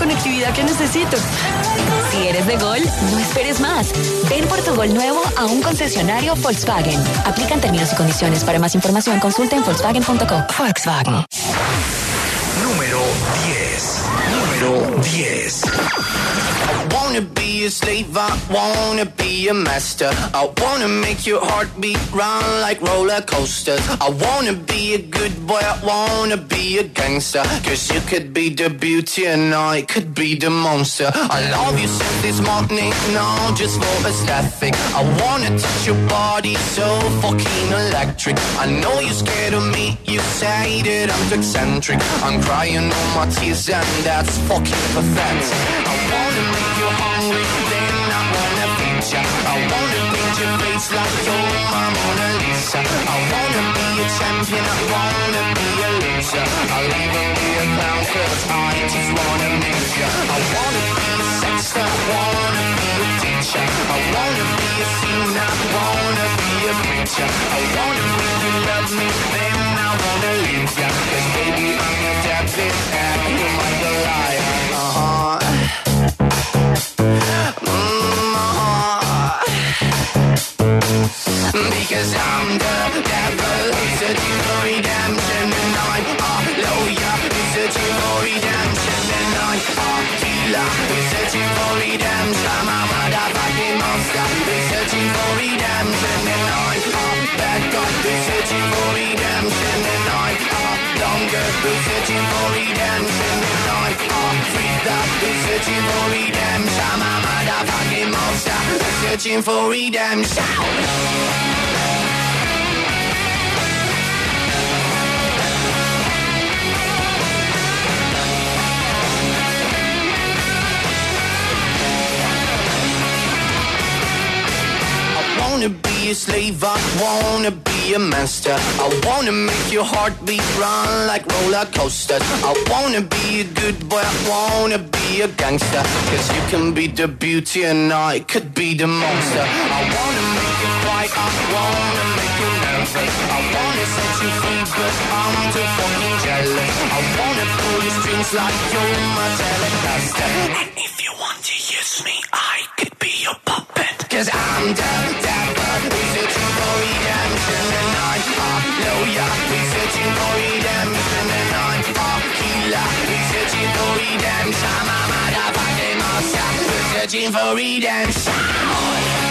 conectividad que necesito. Si eres de Gol, no esperes más. Ven por tu Gol nuevo a un concesionario Volkswagen. Aplican términos y condiciones. Para más información, consulta en Volkswagen.co. Volkswagen. Número 10. I wanna be a slave, I wanna be a master. I wanna make your heartbeat run like roller coasters. I wanna be a good boy, I wanna be a gangster. Cause you could be the beauty and I could be the monster. I love you since this morning, no, just for aesthetic. I wanna touch your body so fucking electric. I know you're scared of me, you say that I'm too eccentric. I'm crying all my tears and that's fucking pathetic. I wanna make you hungry, then I wanna feed ya. I wanna paint your face like you're my Mona Lisa. I wanna be a champion, I wanna be a loser. I'll even be a clown cause I just wanna amuse ya. I wanna be a sexter, I wanna be a teacher. I wanna be a singer, I wanna be a preacher. I wanna make you love me, then I wanna leave ya. Cause baby I'm your David and you might go liar. Because I'm the devil searching for redemption, and I'm a lawyer searching for redemption, and I'm a healer searching for redemption. I'm a motherfucking monster searching for redemption, and I'm a bad guy searching for redemption, and I'm a longer searching for redemption, and I'm a freak searching for redemption. I'm a motherfucking monster searching for redemption. I wanna be a slave, I wanna be a master. I wanna make your heartbeat run like roller coasters. I wanna be a good boy, I wanna be a gangster. Cause you can be the beauty and I could be the monster. I wanna make you cry, I wanna make you nervous. I wanna set you free but I'm too fucking jealous. I wanna pull your strings like you're my Telecaster. And if you want to use me, I could be your puppet. Cause I'm the devil, searching for redemption, and I'm a lawyer, searching for redemption, and I'm a healer, searching for redemption. I'm a motherfucking monster, searching for redemption.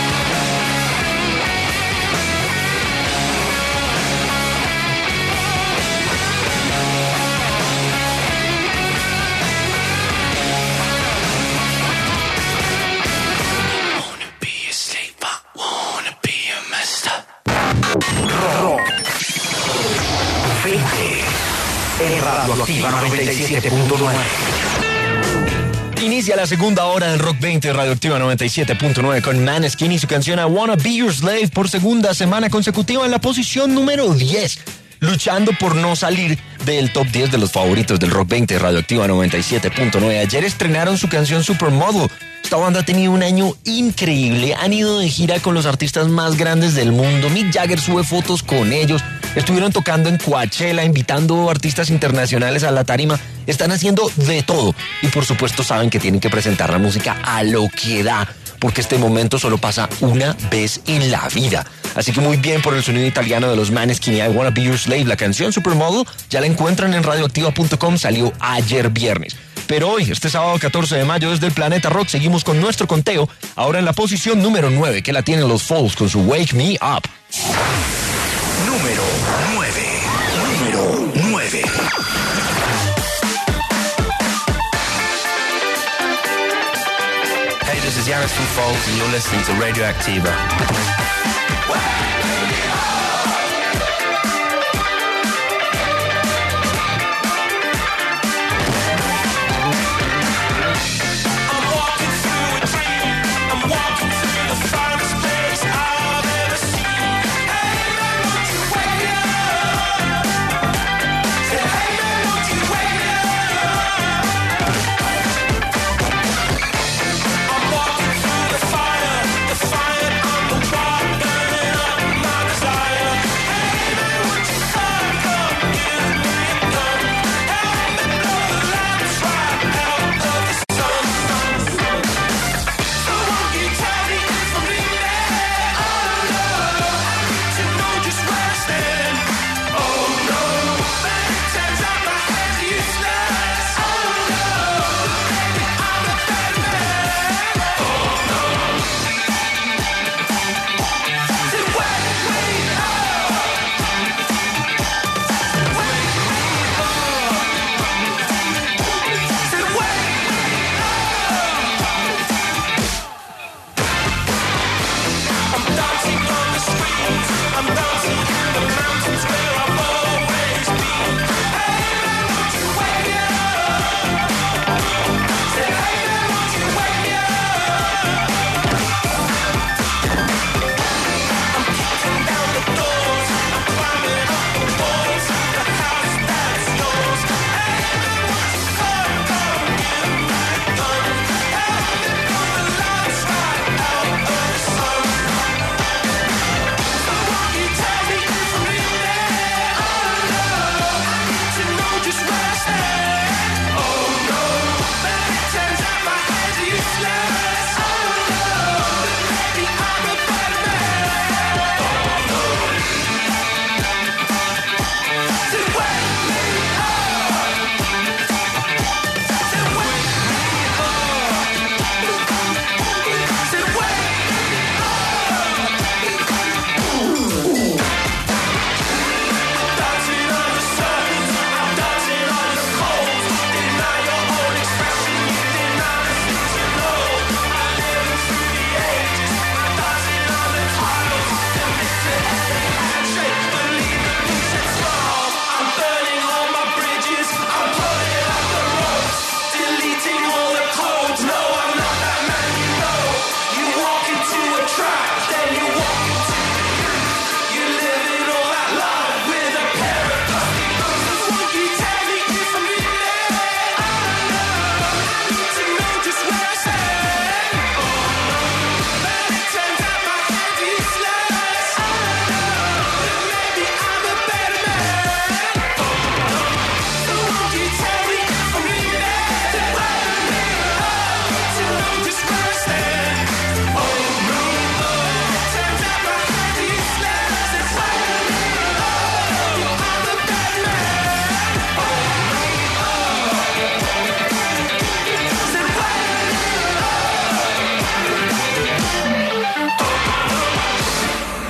Rock 20 en Radioactiva 97.9. Inicia la segunda hora del Rock 20 Radioactiva 97.9 con Maneskin y su canción I Wanna Be Your Slave por segunda semana consecutiva en la posición número 10, luchando por no salir del top 10 de los favoritos del Rock 20 Radioactiva 97.9. Ayer estrenaron su canción Supermodel. Esta banda ha tenido un año increíble, han ido de gira con los artistas más grandes del mundo. Mick Jagger sube fotos con ellos, estuvieron tocando en Coachella, invitando artistas internacionales a la tarima. Están haciendo de todo y por supuesto saben que tienen que presentar la música a lo que da, porque este momento solo pasa una vez en la vida. Así que muy bien por el sonido italiano de los Maneskin y I Wanna Be Your Slave. La canción Supermodel ya la encuentran en radioactiva.com, salió ayer viernes. Pero hoy, este sábado 14 de mayo, desde el Planeta Rock, seguimos con nuestro conteo, ahora en la posición número 9, que la tienen los Falls con su Wake Me Up. Número 9. Hey, this is Yanis from Falls and you're listening to Radioactiva. Fire, the fire on the wall burning up.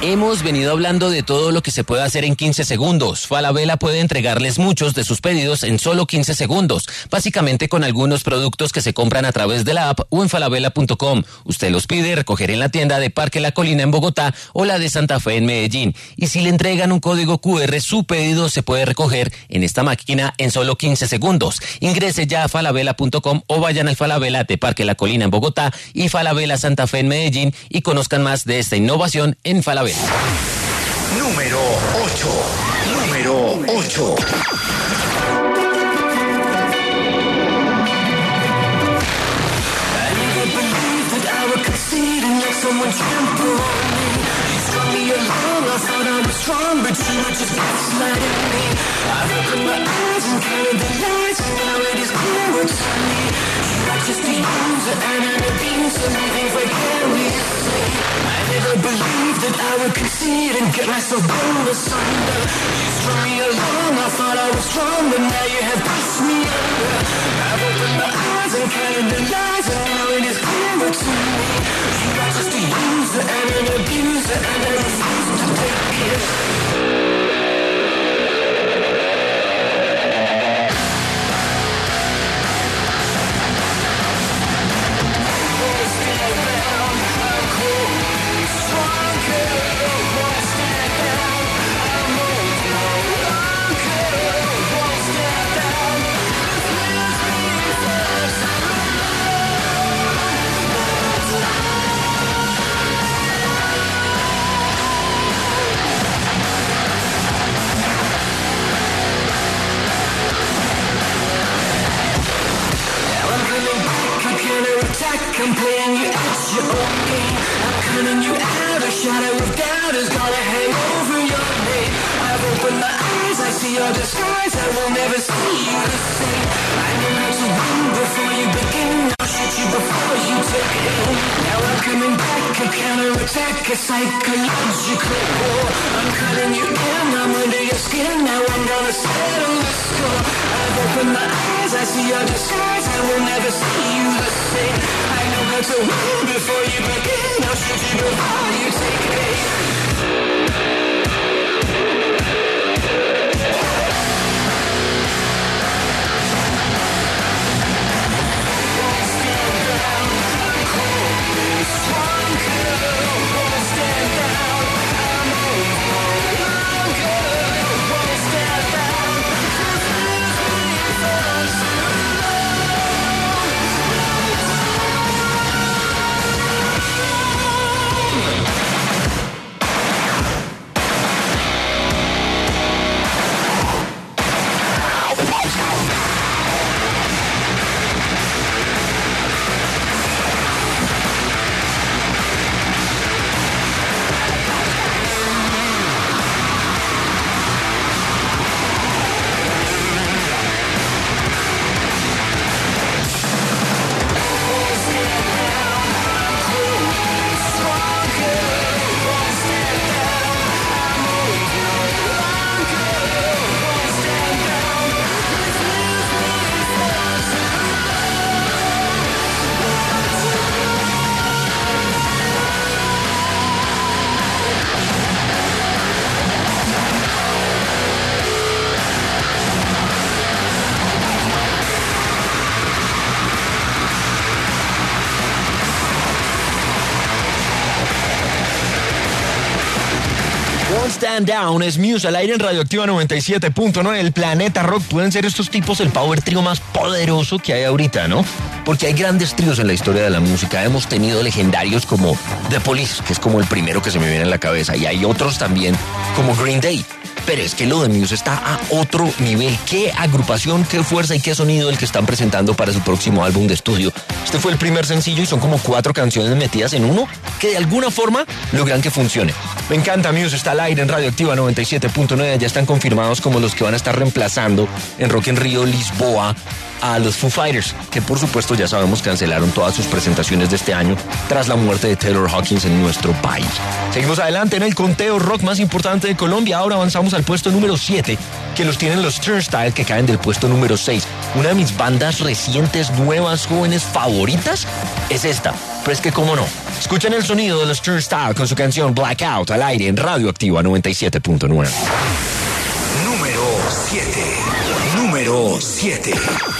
Hemos venido hablando de todo lo que se puede hacer en 15 segundos. Falabella puede entregarles muchos de sus pedidos en solo 15 segundos, básicamente con algunos productos que se compran a través de la app o en falabella.com. Usted los pide recoger en la tienda de Parque La Colina en Bogotá o la de Santa Fe en Medellín. Y si le entregan un código QR, su pedido se puede recoger en esta máquina en solo 15 segundos. Ingrese ya a falabella.com o vayan al Falabella de Parque La Colina en Bogotá y Falabella Santa Fe en Medellín y conozcan más de esta innovación en Falabella. Número 8. Número 8. I never believed that I would concede and get myself blown asunder. You strung me along, I thought I was strong, but now you have pushed me under. I've opened my eyes and counted the lies, and now it is clearer to me. You are just a user and an abuser, and I refuse to take it. I'm playing you at your own game. I'm cutting you out. A shadow of doubt is gonna hang over your name. I've opened my eyes, I see your disguise. I will never see you the same. I know how to win before you begin. I'll shoot you before you take aim. Now I'm coming back, a counterattack, a psychological war. I'm cutting you in, I'm under your skin. Now I'm gonna settle the score. I've opened my eyes, I see your disguise. I will never see you the same. I know how to win before you begin. I'll shoot you before you take aim. Stand Down es Muse al aire en Radioactiva 97.9. El Planeta Rock. Pueden ser estos tipos el power trio más poderoso que hay ahorita, ¿no? Porque hay grandes tríos en la historia de la música. Hemos tenido legendarios como The Police, que es como el primero que se me viene en la cabeza, y hay otros también como Green Day. Pero es que lo de Muse está a otro nivel. Qué agrupación, qué fuerza y qué sonido el que están presentando para su próximo álbum de estudio. Este fue el primer sencillo y son como 4 canciones metidas en uno que de alguna forma logran que funcione. Me encanta. Muse está al aire en Radioactiva 97.9. Ya están confirmados como los que van a estar reemplazando en Rock en Río Lisboa a los Foo Fighters, que por supuesto ya sabemos cancelaron todas sus presentaciones de este año tras la muerte de Taylor Hawkins en nuestro país. Seguimos adelante en el conteo rock más importante de Colombia. Ahora avanzamos al puesto número 7, que los tienen los Turnstile, que caen del puesto número 6. Una de mis bandas recientes, nuevas, jóvenes favoritas es esta. Pero es que cómo no. Escuchen el sonido de los Turnstile con su canción Blackout al aire en Radio Activa 97.9. Número 7. Número 7.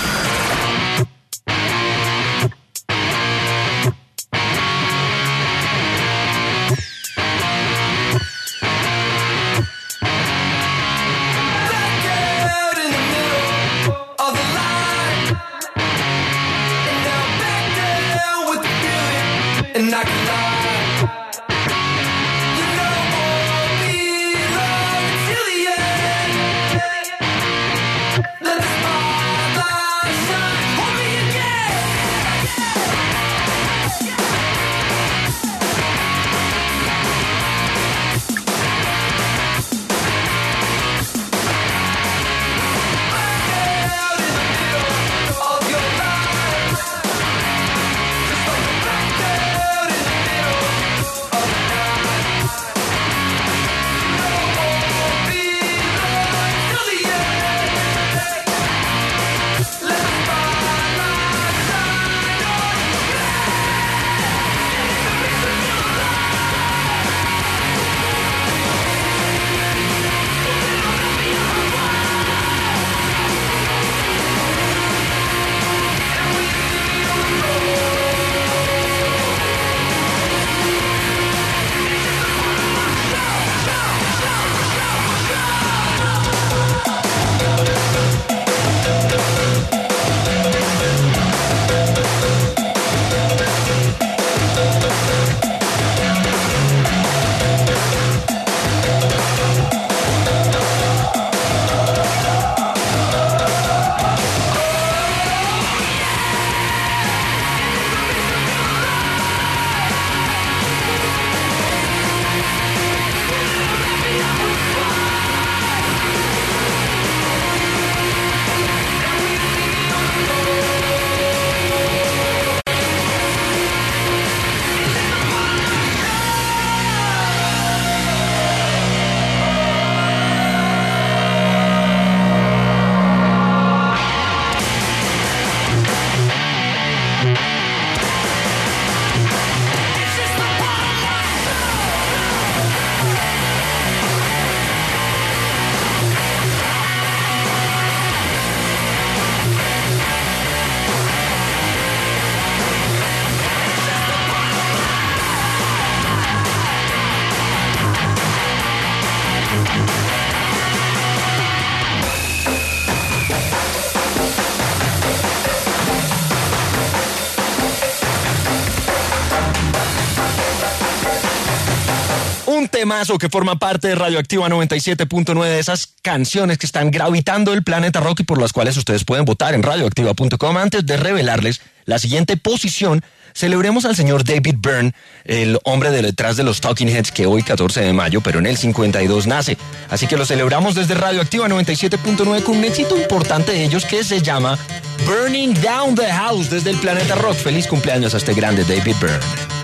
Un temazo que forma parte de Radioactiva 97.9, de esas canciones que están gravitando el planeta rock y por las cuales ustedes pueden votar en radioactiva.com. Antes de revelarles la siguiente posición, celebremos al señor David Byrne, el hombre detrás de los Talking Heads, que hoy 14 de mayo, pero en el 52 nace. Así que lo celebramos desde Radioactiva 97.9 con un éxito importante de ellos que se llama Burning Down the House desde el planeta rock. Feliz cumpleaños a este grande David Byrne.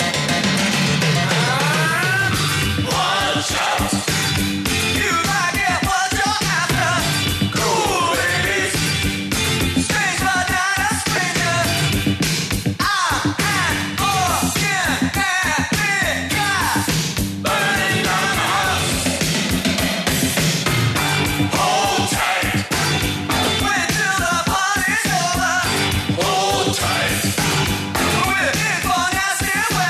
Hold tight. We're in for nasty weather.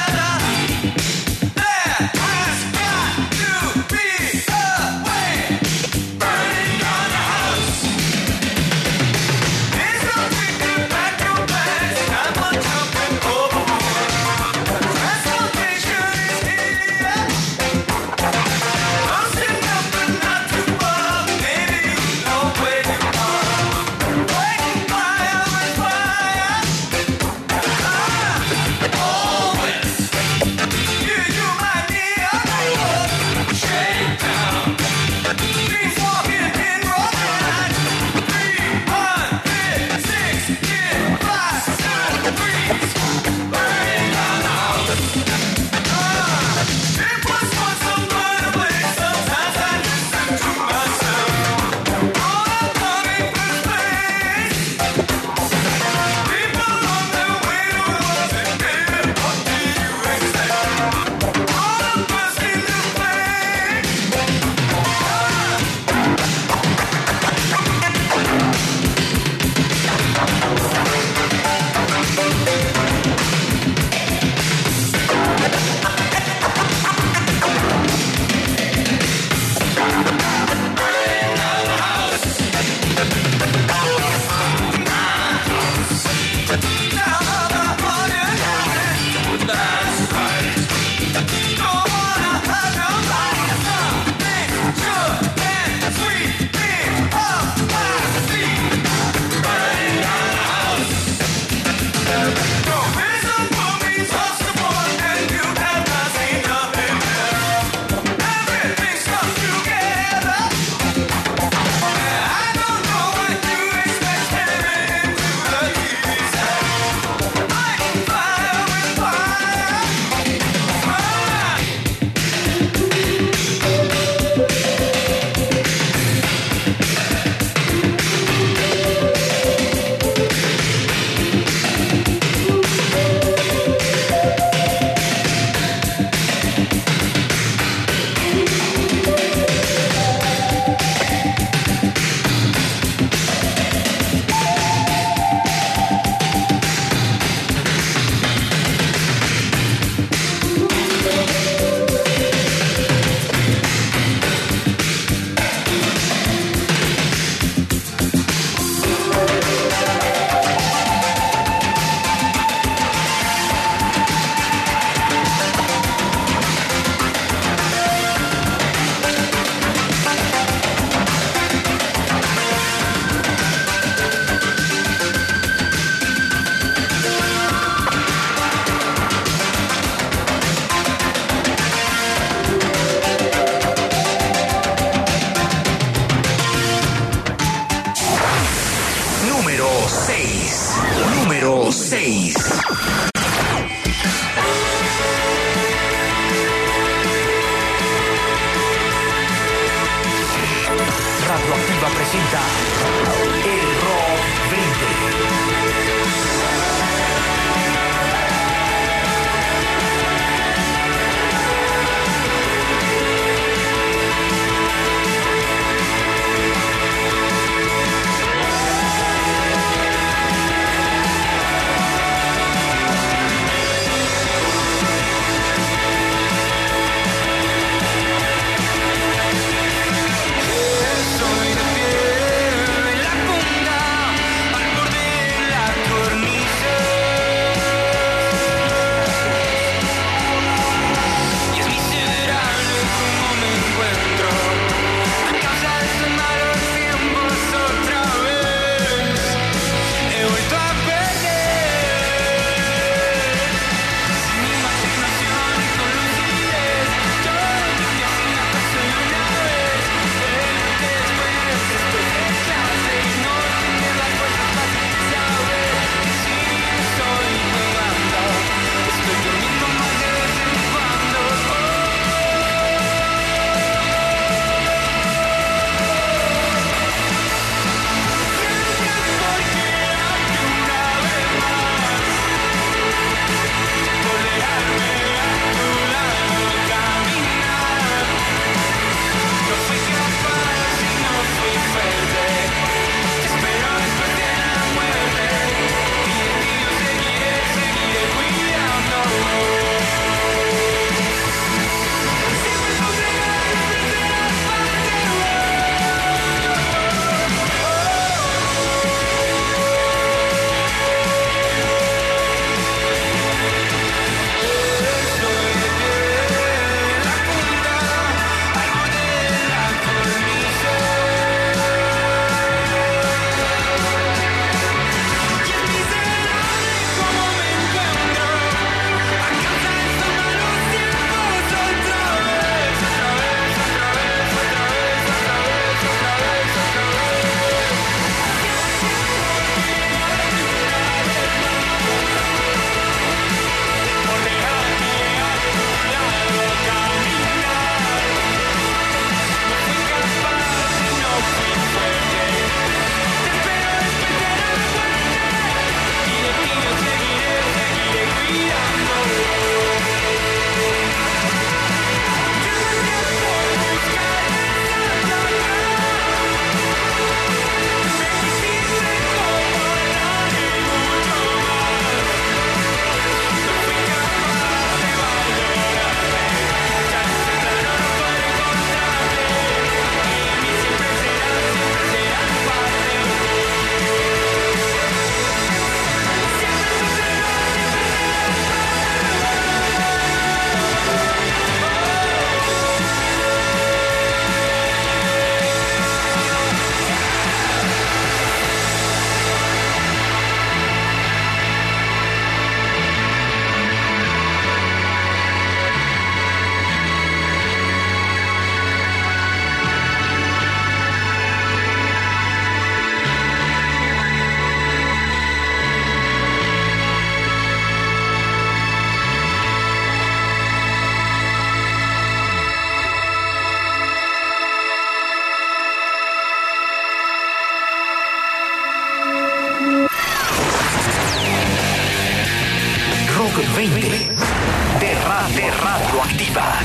20 de Radioactiva.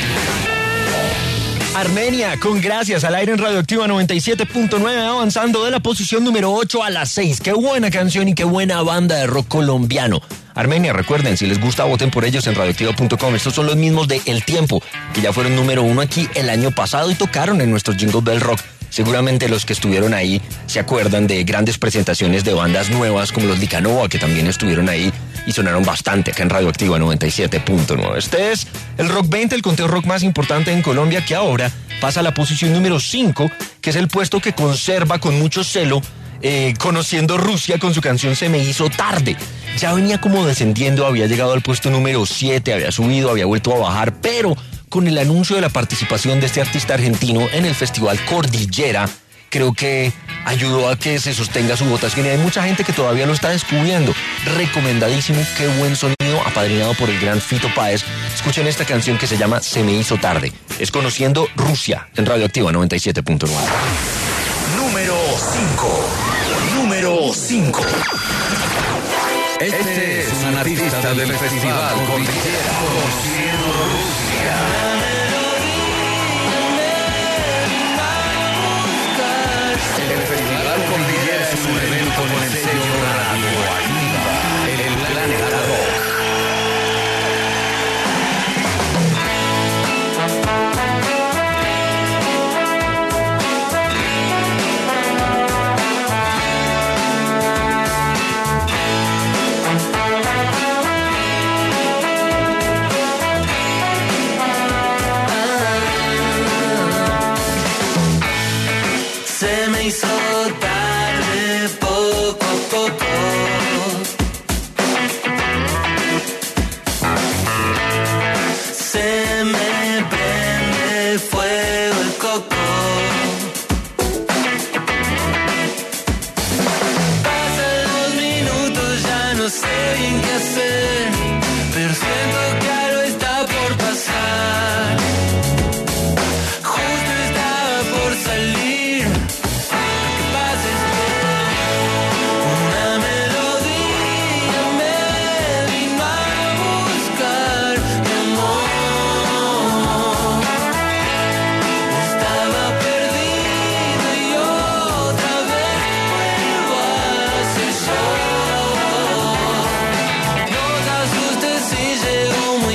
Armenia, con Gracias al aire en Radioactiva 97.9, avanzando de la posición número 8 a la 6. Qué buena canción y qué buena banda de rock colombiano. Armenia, recuerden, si les gusta, voten por ellos en radioactiva.com. Estos son los mismos de El Tiempo, que ya fueron número 1 aquí el año pasado y tocaron en nuestro Jingle Bell Rock. Seguramente los que estuvieron ahí se acuerdan de grandes presentaciones de bandas nuevas como los Licanova, que también estuvieron ahí y sonaron bastante acá en Radioactiva 97.9. Este es el Rock 20, el conteo rock más importante en Colombia, que ahora pasa a la posición número 5, que es el puesto que conserva con mucho celo Conociendo Rusia con su canción Se me hizo tarde. Ya venía como descendiendo, había llegado al puesto número 7, había subido, había vuelto a bajar, pero con el anuncio de la participación de este artista argentino en el Festival Cordillera, creo que ayudó a que se sostenga su votación y hay mucha gente que todavía lo está descubriendo. Recomendadísimo, qué buen sonido, apadrinado por el gran Fito Páez. Escuchen esta canción que se llama Se me hizo tarde. Es Conociendo Rusia en Radioactiva 97.9. Número 5. Número 5. Este es un artista del Festival Cordillera, Conociendo Rusia. El Festival Cordillera es un evento con el sello Radioactiva, el planeta rock. Se me hizo tarde poco a poco. Se me prende fuego el coco. Pasan los minutos, ya no sé bien qué hacer, pero siento que algo está por pasar. Justo estaba por salir. Si llega un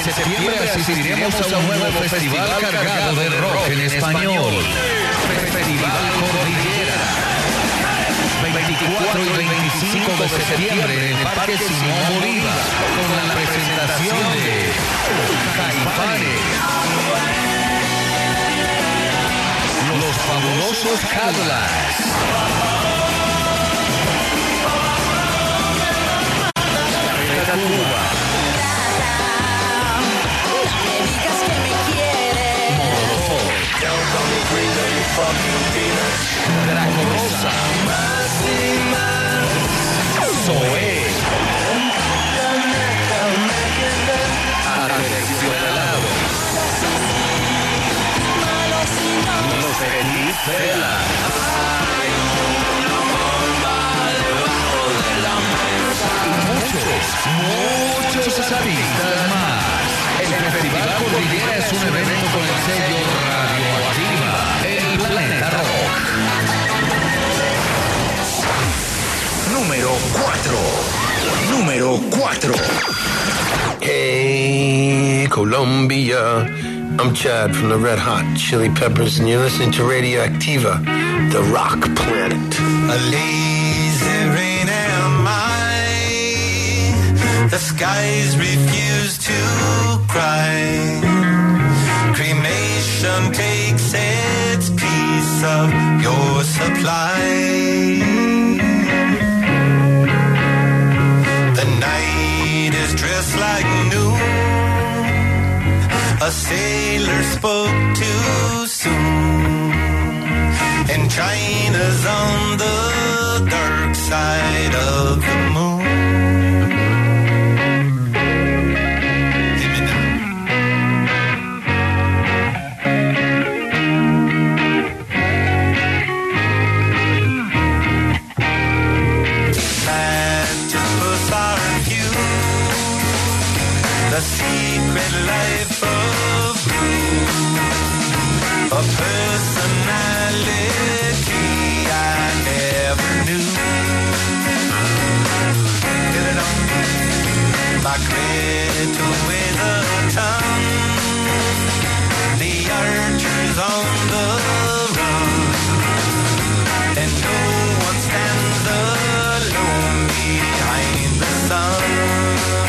septiembre asistiremos a un nuevo festival cargado de rock en español. Festival Cordillera. 24 y 25 de septiembre en el Parque Simón Bolívar, con la presentación de Caifanes, Los Fabulosos Cadillacs, Carreta Cuba, Draco Rosa, Zoé, Aterciopelado, Los Feliz Vela, y muchos artistas más. El Festival Cordillera es un evento con el sello Radioactiva, el Planeta Rock. Número 4. Hey, Colombia. I'm Chad from the Red Hot Chili Peppers, and you're listening to Radioactiva, the rock planet. A lazy rain am I. The skies refuse to cry. Cremation takes its piece of your supply. The night is dressed like noon. A sailor spoke too soon. And China's on the dark side of the moon. The secret life of you, a personality I never knew. Get it on, my cradle with a tongue. The archers on the run, and no one stands alone behind the sun.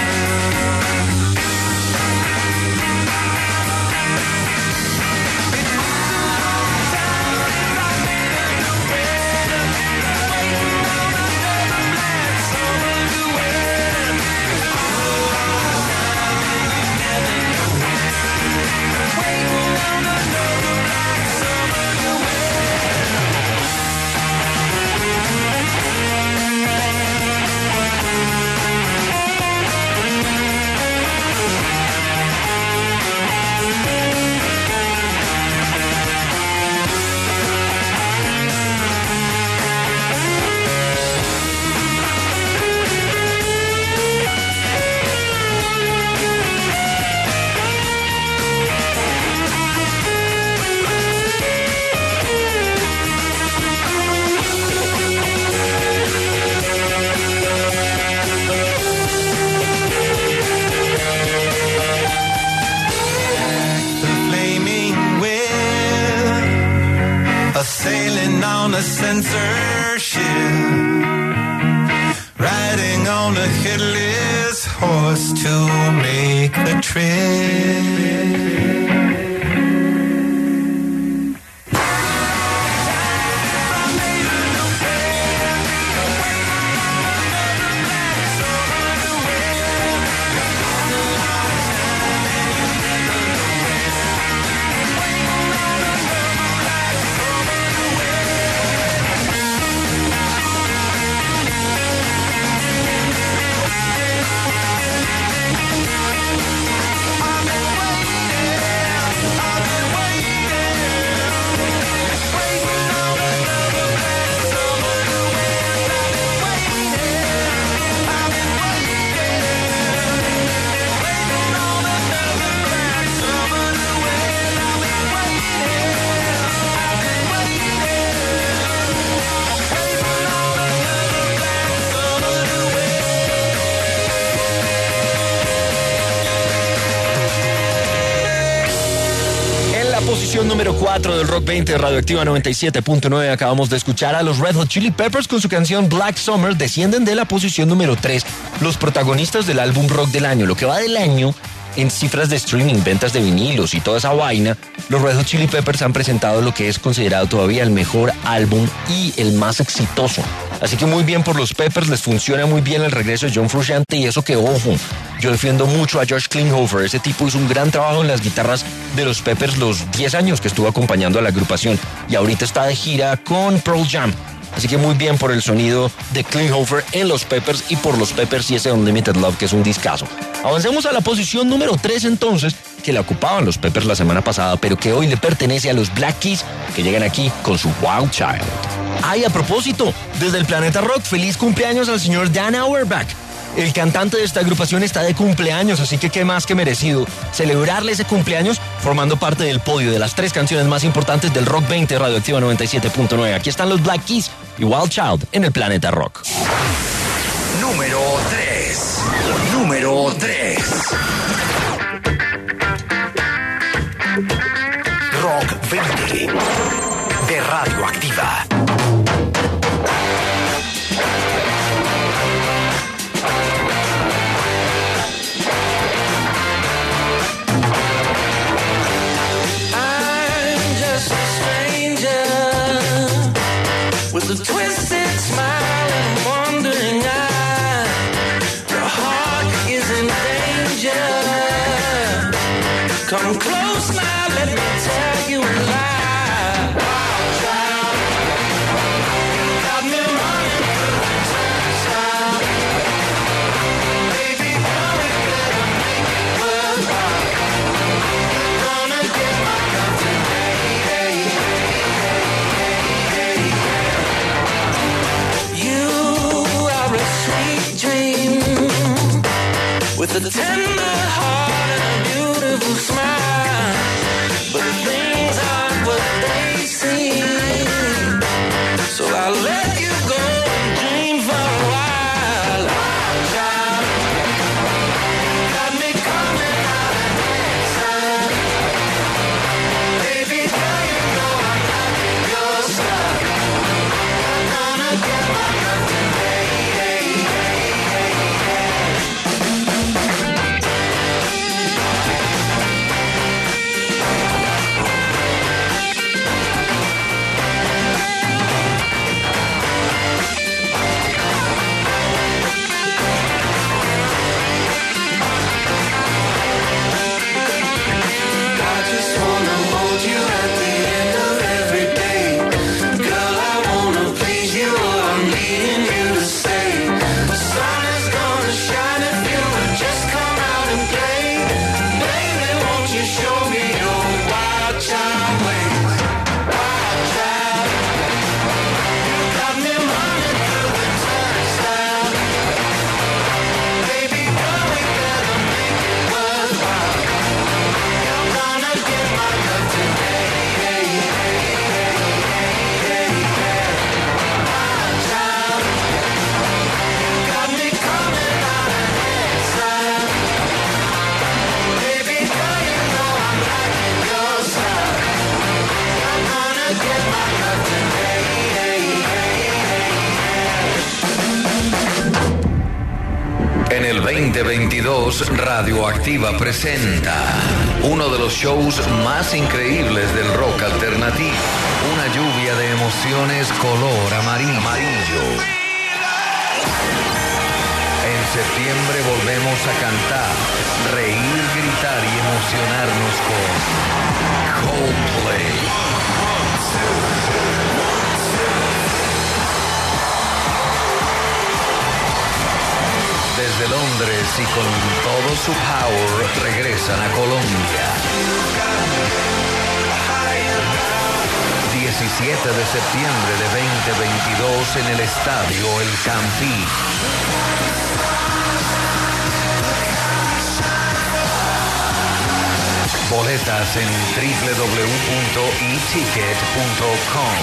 A censorship, riding on a headless horse to make the trip. Waiting posición número 4 del Rock 20 de Radioactiva 97.9 acabamos de escuchar a los Red Hot Chili Peppers con su canción Black Summer. Descienden de la posición número 3 los protagonistas del álbum rock del año. Lo que va del año en cifras de streaming, ventas de vinilos y toda esa vaina, los Red Hot Chili Peppers han presentado lo que es considerado todavía el mejor álbum y el más exitoso. Así que muy bien por los Peppers, les funciona muy bien el regreso de John Frusciante y eso que, ojo, yo defiendo mucho a Josh Klinghoffer. Ese tipo hizo un gran trabajo en las guitarras de los Peppers los 10 años que estuvo acompañando a la agrupación y ahorita está de gira con Pearl Jam. Así que muy bien por el sonido de Klinghoffer en los Peppers y por los Peppers y ese Unlimited Love que es un discazo. Avancemos a la posición número 3 entonces, que la ocupaban los Peppers la semana pasada, pero que hoy le pertenece a los Black Keys, que llegan aquí con su Wild Child. Ay, a propósito, desde el Planeta Rock, feliz cumpleaños al señor Dan Auerbach. El cantante de esta agrupación está de cumpleaños, así que qué más que merecido celebrarle ese cumpleaños formando parte del podio de las 3 canciones más importantes del Rock 20 Radioactiva 97.9. Aquí están los Black Keys y Wild Child en el Planeta Rock. Número 3. Número 3. Rock 20 de Radioactiva. With a twisted smile and wandering eye, your heart is in danger. Come close now, let me tell you a lie. Wild child, you got me running through the turnstile. Baby, girl, we better make it worthwhile. Gonna get my love today. With a tender heart and a beautiful smile, but things aren't what they seem. So I'll let you go and dream for a while. Wild child, got me coming out of inside. Baby girl, you know I'm liking your style. I'm gonna get my love today. En el 2022, Radioactiva presenta uno de los shows más increíbles del rock alternativo. Una lluvia de emociones color amarillo. En septiembre volvemos a cantar, reír, gritar y emocionarnos con Coldplay. Desde Londres y con todo su power regresan a Colombia. 17 de septiembre de 2022 en el estadio El Campín. Boletas en www.eticket.com.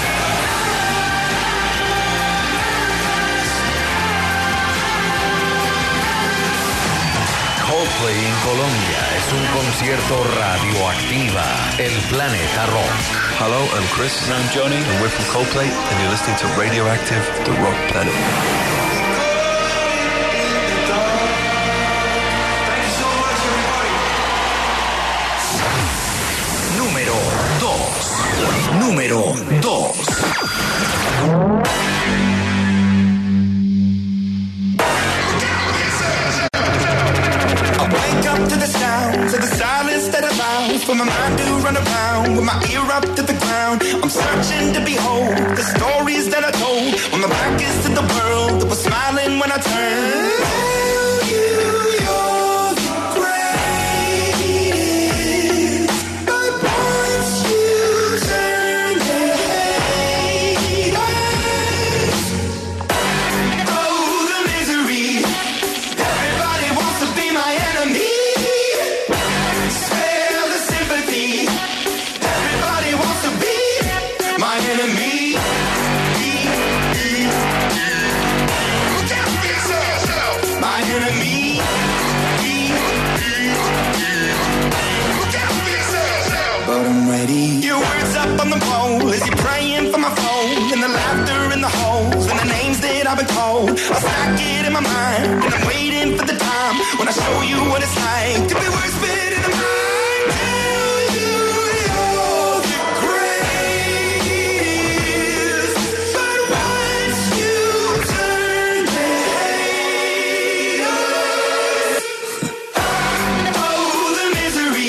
Coldplay Coldplay en Colombia es un concierto Radioactiva, el planeta rock. Hello, I'm Chris. And I'm Johnny. And we're from Coldplay, and you're listening to Radioactive, the rock planet. Número 2. To the sounds of the silence that allows for my mind to run around with my ear up to the ground. I'm searching to behold the stories that I told when my back is to the world that was smiling when I turned. Your words up on the pole as you're praying for my phone, and the laughter in the holes and the names that I've been called. I'll stack it in my mind, and I'm waiting for the time when I show you what it's like to be worse fit in the mind. Tell you you're the greatest, but once you turn the haters, oh the misery.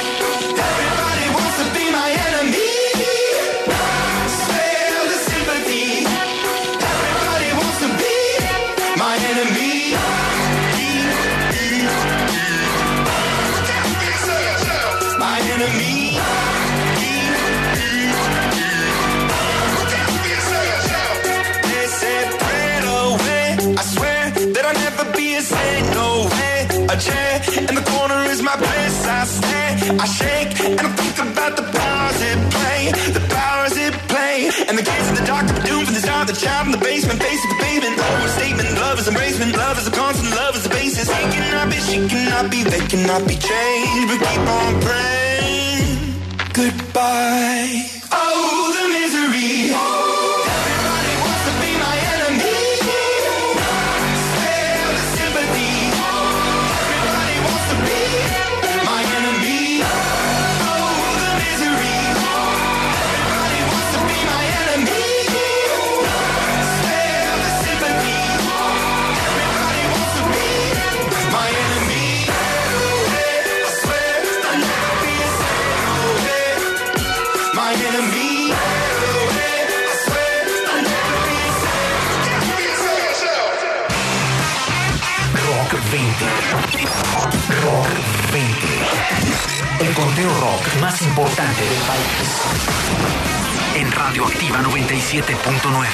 A chair in the corner is my place. I stare, I shake, and I think about the powers it play, the powers it play. And the kids in the dark are doomed from the start. The child in the basement, facing the pavement. Overstatement, love is embracement, love is a constant, love is the basis. He cannot be, she cannot be, they cannot be changed. But keep on praying. Goodbye. Oh, the misery. Everybody wants to be my enemy. Spare the sympathy. Everybody wants to be my enemy. Oh, the misery. Everybody wants to be my enemy. Spare the sympathy. Everybody wants to be my enemy. I swear I'll never be a my enemy. I swear I'll never be Rock 20. Rock 20. El conteo rock más importante del país. En Radioactiva 97.9.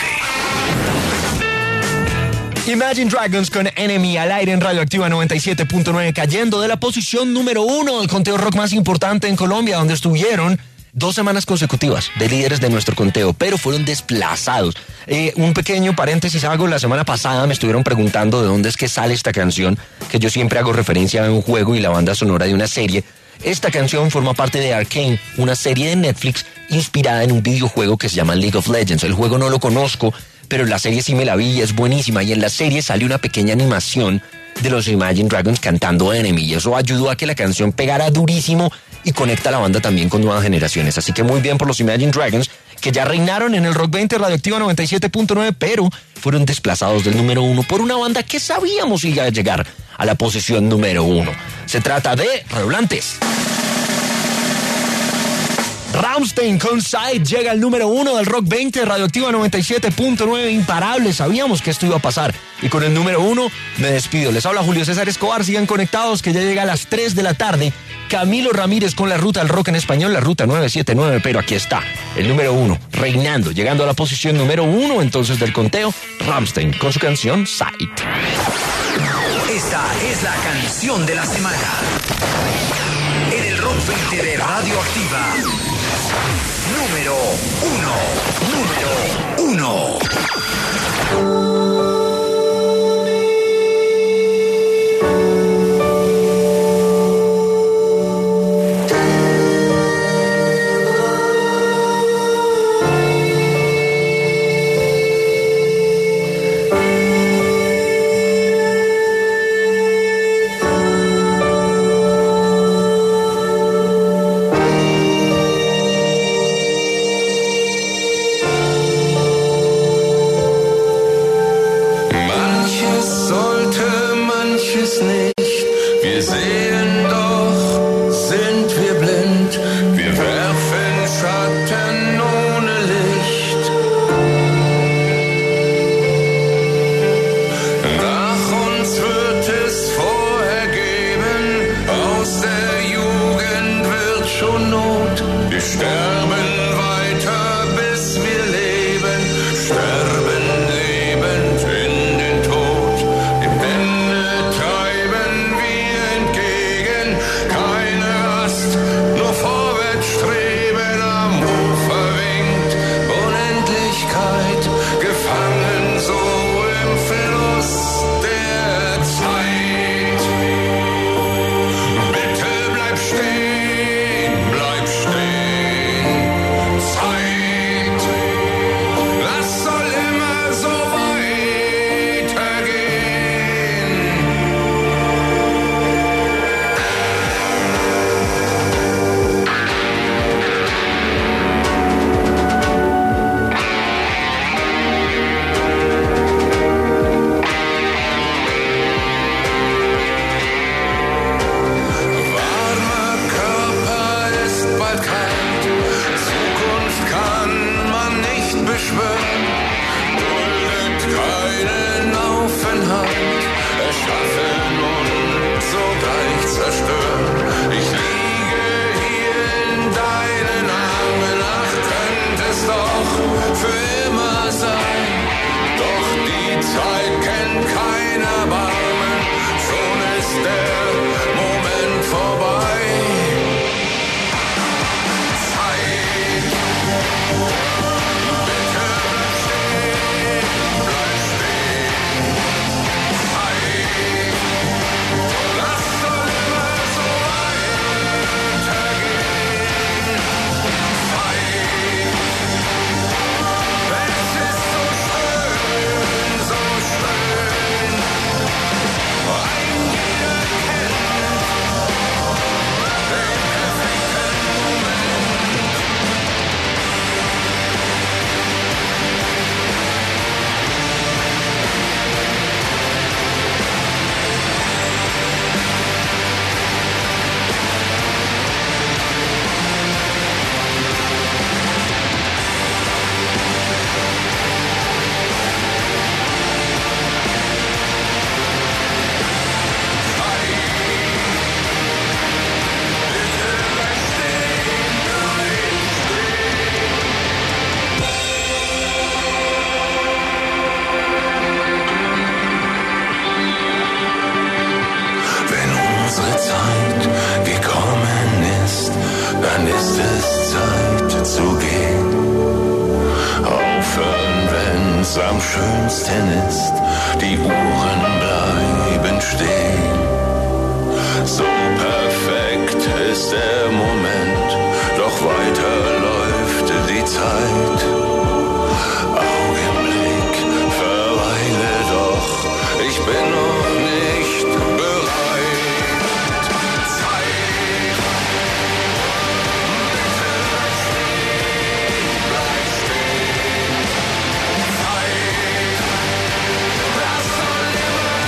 Imagine Dragons con Enemy al aire en Radioactiva 97.9, cayendo de la posición número 1 del conteo rock más importante en Colombia, donde estuvieron 2 semanas consecutivas de líderes de nuestro conteo, pero fueron desplazados. Un pequeño paréntesis hago, la semana pasada me estuvieron preguntando de dónde es que sale esta canción, que yo siempre hago referencia a un juego y la banda sonora de una serie. Esta canción forma parte de Arcane, una serie de Netflix inspirada en un videojuego que se llama League of Legends. El juego no lo conozco, pero la serie sí me la vi y es buenísima. Y en la serie sale una pequeña animación de los Imagine Dragons cantando Enemy, y eso ayudó a que la canción pegara durísimo y conecta a la banda también con nuevas generaciones. Así que muy bien por los Imagine Dragons, que ya reinaron en el Rock 20 Radioactiva 97.9, pero fueron desplazados del número 1 por una banda que sabíamos iba a llegar a la posición número 1. Se trata de Redoblantes. Rammstein con Side llega al número 1 del Rock 20 Radioactiva 97.9, imparable, sabíamos que esto iba a pasar. Y con el número 1 me despido. Les habla Julio César Escobar, sigan conectados que ya llega a las 3 de la tarde. Camilo Ramírez con la ruta del rock en español, la ruta 979, pero aquí está, el número 1, reinando, llegando a la posición número 1 entonces del conteo, Rammstein con su canción Side. Esta es la canción de la semana. En el Rock 20 de Radioactiva. Número 1. nicht. Wir sehen doch, sind wir blind. Wir werfen Schatten ohne Licht. Nach uns wird es vorher geben. Aus der Jugend wird schon Not. Wir sterben weiter, bis wir leben. Sterben lebend in den Tod. Dem Ende treiben wir entgegen. Keine Rast, nur vorwärts streben. Am Ufer winkt Unendlichkeit. Gefangen so im Fluss der Zeit. Bitte bleib stehen, bleib stehen. Zeit, das soll immer so weitergehen. Warmer Körper ist bald kalt, Zukunft kann man nicht beschwören, duldet keinen Aufenthalt, erschaffen und sogleich zerstören. Ich liege hier in deinen Armen, ach, könnte es doch für immer sein, doch die Zeit kennt kein Erbarmen, schon ist der Moment vorbei. Zeit, bitte bleib stehen, bleib stehen. Zeit, das soll immer so weitergehen. Zeit, es ist so schön, so schön. Ein jeder kennt den perfekten Moment. Wenn unsere Zeit gekommen ist, dann ist es Zeit zu gehen. Aufhören, wenn's am schönsten ist, die Uhren bleiben stehen. So perfekt ist der Moment, doch weiter läuft die Zeit. Augenblick, verweile doch, ich bin noch nicht bereit. Zeit, bitte bleib stehen. Zeit, das soll immer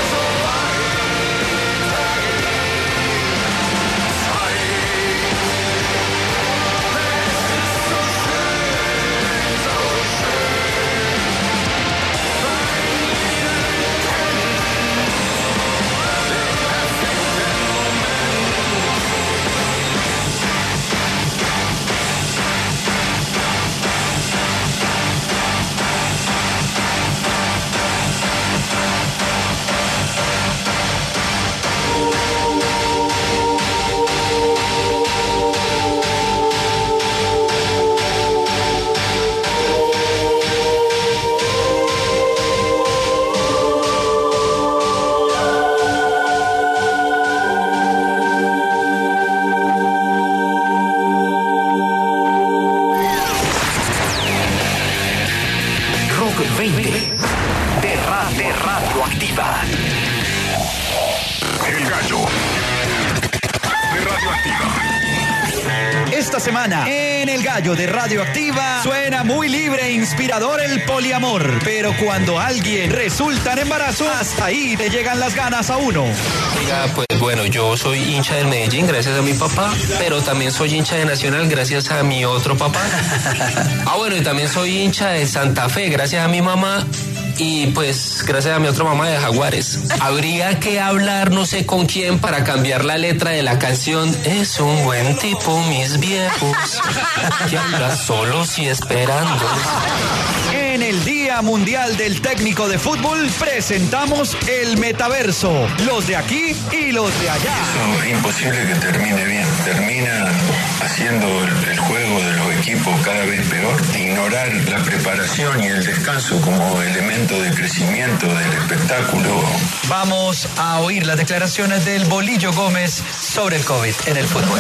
semana, en El Gallo de Radioactiva, suena muy libre e inspirador el poliamor. Pero cuando alguien resulta en embarazo, hasta ahí te llegan las ganas a uno. Oiga, pues bueno, yo soy hincha del Medellín gracias a mi papá, pero también soy hincha de Nacional gracias a mi otro papá. Bueno, y también soy hincha de Santa Fe gracias a mi mamá. Y pues gracias a mi otra mamá de Jaguares. Habría que hablar no sé con quién para cambiar la letra de la canción. Es un buen tipo, mis viejos, que anda solos y esperando. En el Día Mundial del Técnico de Fútbol presentamos el metaverso. Los de aquí y los de allá. Eso es imposible que termine bien. Termina haciendo el juego de los equipos cada vez peor. Ignorar la preparación y el descanso como elemento de crecimiento del espectáculo. Vamos a oír las declaraciones del Bolillo Gómez sobre el COVID en el fútbol.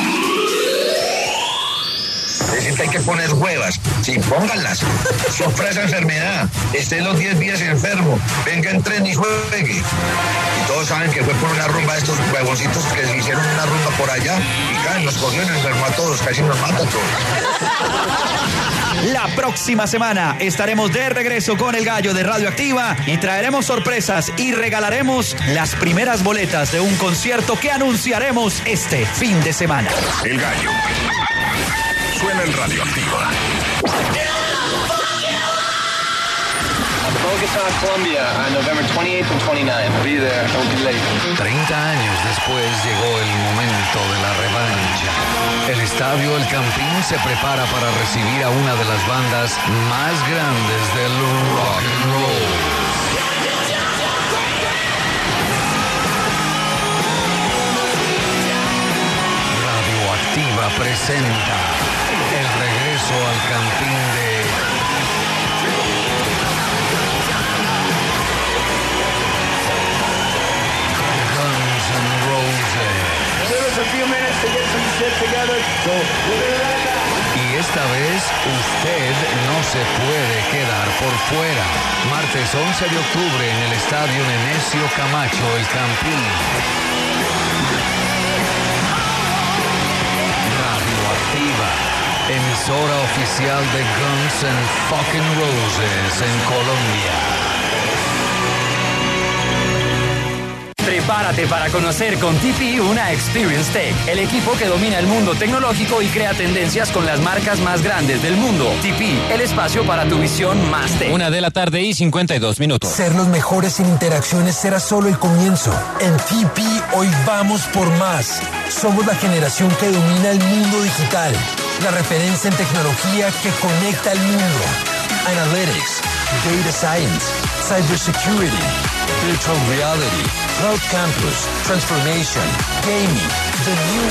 Decir que hay que poner huevas, sí, pónganlas. Sufra esa enfermedad, esté los 10 días enfermo, venga, entrene y juegue. Y todos saben que fue por una rumba de estos huevoncitos que se hicieron una rumba por allá y caen, nos cogió y nos enfermó a todos, casi nos mata a todos. La próxima semana estaremos de regreso con El Gallo de Radioactiva y traeremos sorpresas y regalaremos las primeras boletas de un concierto que anunciaremos este fin de semana. El Gallo suena en Radioactiva. Bogotá, Colombia, on November 28th and 29th. Be there, don't be late. 30 años después llegó el momento de la revancha. El estadio El Campín se prepara para recibir a una de las bandas más grandes del rock and roll. Radioactiva presenta el regreso al Campín de Guns N' Roses. Y esta vez usted no se puede quedar por fuera. Martes 11 de octubre en el Estadio Nemesio Camacho, El Campín. Radioactiva, emisora oficial de Guns N' fucking Roses en Colombia. Prepárate para conocer con TP una Experience Tech, el equipo que domina el mundo tecnológico y crea tendencias con las marcas más grandes del mundo. TP, el espacio para tu visión más tech. 1:52 p.m. Ser los mejores en interacciones será solo el comienzo. En TP hoy vamos por más. Somos la generación que domina el mundo digital, la referencia en tecnología que conecta al mundo. Analytics, Data Science, Cybersecurity, Virtual Reality, Cloud Campus, Transformation, Gaming, The New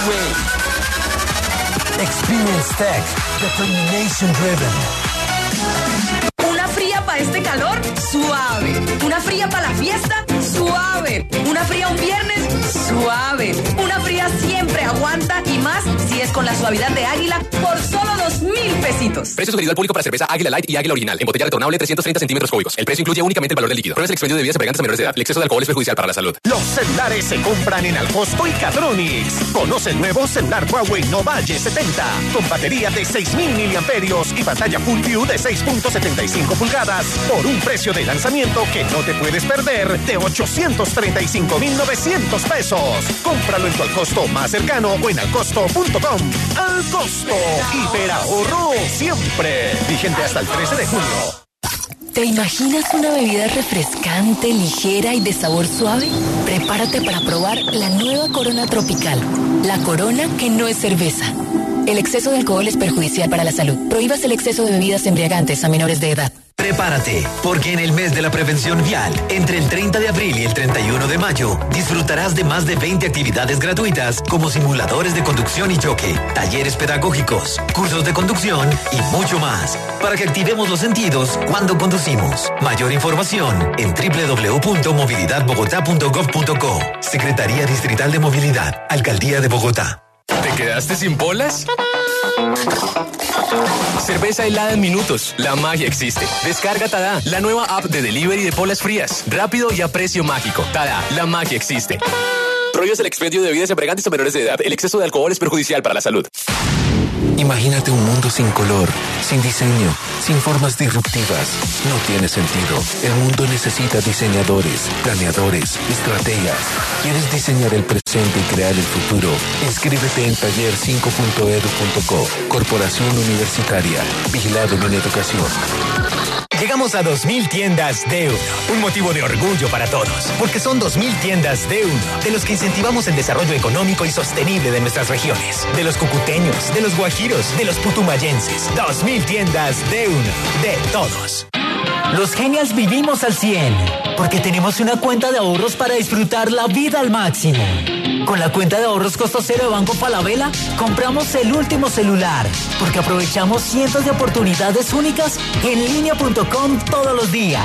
Way. Experience Tech, Determination Driven. Una fría para este calor, suave. Una fría para la fiesta, suave. Una fría un viernes, suave. Una fría siempre aguanta y más si es con la suavidad de Águila por solo 2,000 pesitos. Precio sugerido al público para cerveza Águila Light y Águila Original en botella retornable 330 centímetros cúbicos. El precio incluye únicamente el valor del líquido. Pruebas el expendio de bebidas embriagantes a menores de edad. El exceso de alcohol es perjudicial para la salud. Los celulares se compran en Alcosto y Catronics. Conoce el nuevo celular Huawei Nova Y70 con batería de 6,000 miliamperios y pantalla Full View de 6.75 pulgadas por un precio de lanzamiento que no te puedes perder de 835,900 pesos. Cómpralo en tu Alcosto más cercano o en alcosto.com. Alcosto, hiperahorro siempre. Vigente hasta el 13 de junio. ¿Te imaginas una bebida refrescante, ligera y de sabor suave? Prepárate para probar la nueva Corona Tropical. La Corona que no es cerveza. El exceso de alcohol es perjudicial para la salud. Prohíbas el exceso de bebidas embriagantes a menores de edad. Prepárate, porque en el mes de la prevención vial, entre el 30 de abril y el 31 de mayo, disfrutarás de más de 20 actividades gratuitas como simuladores de conducción y choque, talleres pedagógicos, cursos de conducción y mucho más, para que activemos los sentidos cuando conducimos. Mayor información en www.movilidadbogotá.gov.co. Secretaría Distrital de Movilidad, Alcaldía de Bogotá. ¿Te quedaste sin polas? Cerveza helada en minutos. La magia existe. Descarga Tada, la nueva app de delivery de polas frías. Rápido y a precio mágico. Tada, la magia existe. Prohíbes el expendio de bebidas embriagantes a menores de edad. El exceso de alcohol es perjudicial para la salud. Imagínate un mundo sin color, sin diseño, sin formas disruptivas. No tiene sentido. El mundo necesita diseñadores, planeadores, estrategas. ¿Quieres diseñar el presente y crear el futuro? Inscríbete en taller5.edu.co. Corporación Universitaria. Vigilado en Educación. Llegamos a 2000 tiendas de uno. Un motivo de orgullo para todos, porque son 2000 tiendas de uno, de los que incentivamos el desarrollo económico y sostenible de nuestras regiones, de los cucuteños, de los guajiros, de los putumayenses. 2000 tiendas de uno, de todos. Los genials vivimos al 100, porque tenemos una cuenta de ahorros para disfrutar la vida al máximo. Con la cuenta de ahorros costo cero de Banco Falabella, compramos el último celular, porque aprovechamos cientos de oportunidades únicas en linea.com todos los días.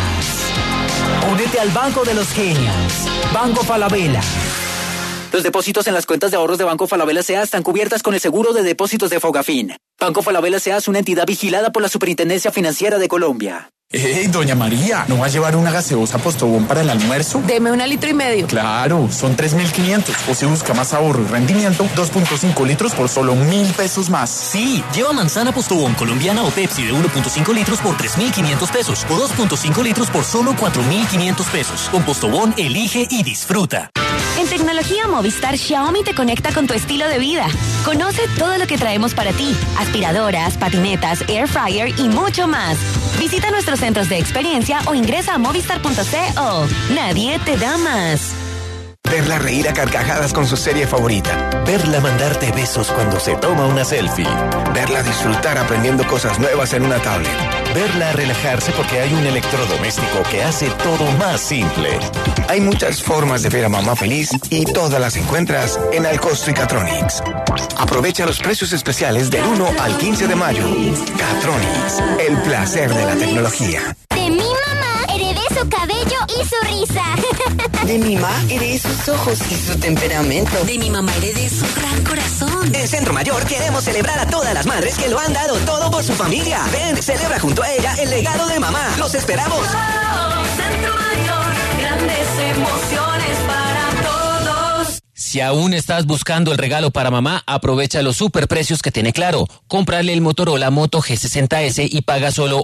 Únete al Banco de los Genials. Banco Falabella. Los depósitos en las cuentas de ahorros de Banco Falabella S.A. están cubiertas con el seguro de depósitos de Fogafín. Banco Falabella S.A. es una entidad vigilada por la Superintendencia Financiera de Colombia. ¡Hey, doña María! ¿No va a llevar una gaseosa Postobón para el almuerzo? Deme 1,5 litros. Claro, son 3.500. O si busca más ahorro y rendimiento, 2.5 litros por solo 1.000 pesos más. Sí, lleva manzana Postobón colombiana o Pepsi de 1.5 litros por 3.500 pesos. O 2.5 litros por solo 4.500 pesos. Con Postobón, elige y disfruta. En Tecnología Movistar, Xiaomi te conecta con tu estilo de vida. Conoce todo lo que traemos para ti. Aspiradoras, patinetas, air fryer y mucho más. Visita nuestros centros de experiencia o ingresa a movistar.co. Nadie te da más. Verla reír a carcajadas con su serie favorita. Verla mandarte besos cuando se toma una selfie. Verla disfrutar aprendiendo cosas nuevas en una tablet. Verla relajarse porque hay un electrodoméstico que hace todo más simple. Hay muchas formas de ver a mamá feliz y todas las encuentras en Alcosto y Catronics. Aprovecha los precios especiales del 1 al 15 de mayo. Catronics, el placer de la tecnología. De mi mamá heredé su cabello y su risa. De mi mamá heredé sus ojos y su temperamento. De mi mamá heredé su gran corazón. En Centro Mayor queremos celebrar a todas las madres que lo han dado todo por su familia. Ven, celebra junto a ella el legado de mamá. ¡Los esperamos! Oh, Centro Mayor, grandes emociones para todos. Si aún estás buscando el regalo para mamá, aprovecha los superprecios que tiene Claro. Cómprale el Motorola Moto G60S y paga solo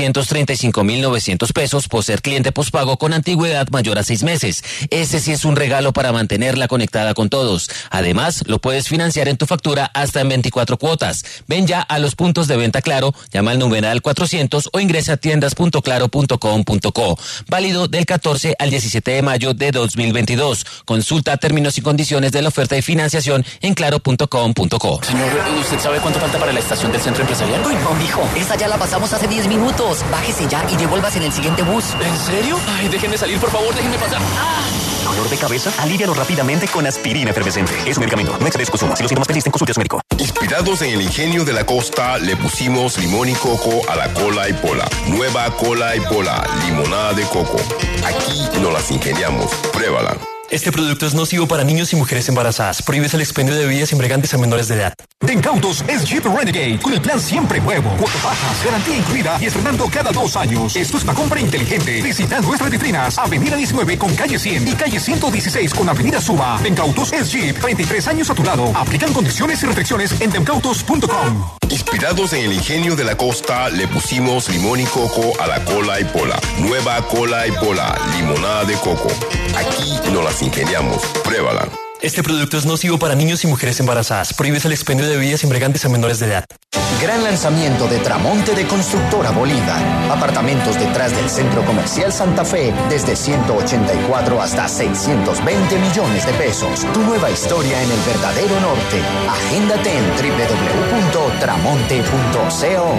835.900 pesos por ser cliente pospago con antigüedad mayor a 6 meses. Ese sí es un regalo para mantenerla conectada con todos. Además, lo puedes financiar en tu factura hasta en 24 cuotas. Ven ya a los puntos de venta Claro, llama al numeral 400 o ingresa a tiendas.claro.com.co. Válido del 14 al 17 de mayo de 2022. Consulta términos y condiciones de la oferta de financiación en claro.com.co. Señor, ¿usted sabe cuánto falta para la estación del centro empresarial? Uy, no, mijo, esa ya la pasamos hace 10 minutos. Bájese ya y devuélvase en el siguiente bus. ¿En serio? Ay, déjenme salir, por favor, déjenme pasar. ¿Dolor de cabeza? Alívialo rápidamente con aspirina efervescente. Es un medicamento, no excedes consumo. Si los síntomas persisten, consulte a su médico. Inspirados en el ingenio de la costa, le pusimos limón y coco a la cola y pola. Nueva cola y pola, limonada de coco. Aquí nos las ingeniamos. Pruébala. Este producto es nocivo para niños y mujeres embarazadas. Prohíbes el expendio de bebidas embriagantes a menores de edad. De Incautos es Jeep Renegade con el plan siempre nuevo. Cuotas bajas, garantía incluida y estrenando cada 2 años. Esto es una compra inteligente. Visita nuestras vitrinas. Avenida 19 con calle 100 y calle 116 con Avenida Suba. De Incautos es Jeep. 33 años a tu lado. Aplican condiciones y restricciones en demcautos.com. Inspirados en el ingenio de la costa, le pusimos limón y coco a la cola y pola. Nueva cola y pola, limonada de coco. Aquí nos las ingeniamos. Pruébala. Este producto es nocivo para niños y mujeres embarazadas. Prohíbes el expendio de bebidas embriagantes a menores de edad. Gran lanzamiento de Tramonte de Constructora Bolívar. Apartamentos detrás del Centro Comercial Santa Fe desde 184 hasta 620 millones de pesos. Tu nueva historia en el verdadero norte. Agéndate en www.tramonte.co.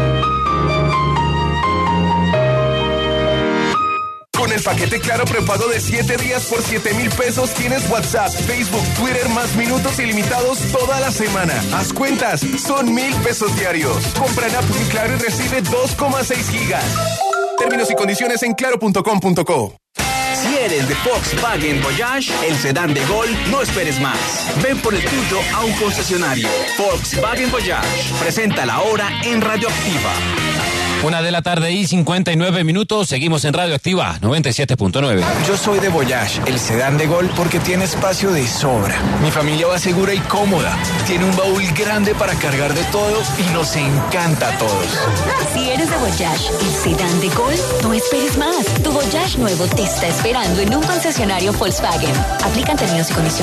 Con el paquete Claro prepago de 7 días por 7,000 pesos tienes WhatsApp, Facebook, Twitter más minutos ilimitados toda la semana. Haz cuentas, son 1,000 pesos diarios. Compra en App Mi Claro y recibe 2,6 gigas. Términos y condiciones en claro.com.co. Si eres de Volkswagen Voyage, el sedán de Gol, no esperes más. Ven por el tuyo a un concesionario. Volkswagen Voyage. Presenta la hora en Radioactiva. 1:59 seguimos en Radio Activa 97.9. Yo soy de Voyage, el sedán de Gol, porque tiene espacio de sobra. Mi familia va segura y cómoda. Tiene un baúl grande para cargar de todo y nos encanta a todos. Si eres de Voyage, el sedán de Gol, no esperes más. Tu Voyage nuevo te está esperando en un concesionario Volkswagen. Aplican términos y condiciones.